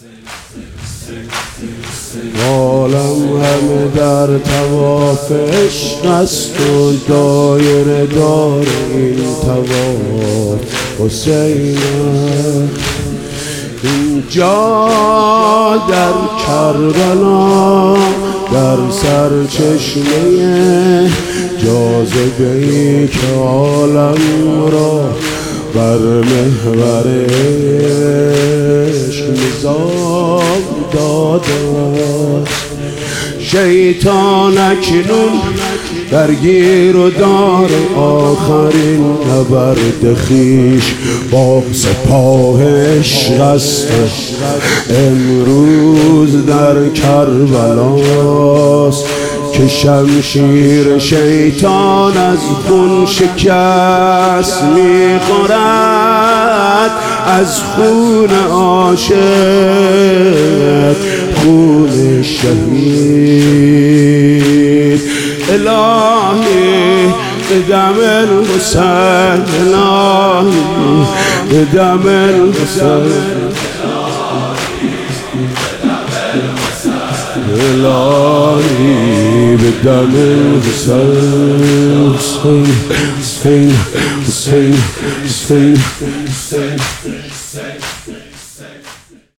عالم همه در طواف عشق است و دایره دار این طواف حسین. اینجا در کربلا در سرچشمه جاذبه‌ای که عالم را بر محور عشق نظام داده است. شیطان اکنون درگیر و دار آخرین نبرد خویش با سپاه عشق است. امروز در کربلاست که شمشیر شیطان از خون شکست می‌خورد، از خون عاشق خون شهید. الهی بدم الحسین، الهی بدم الحسین، الهی بدم الحسین. حسین حسین حسین حسین حسین.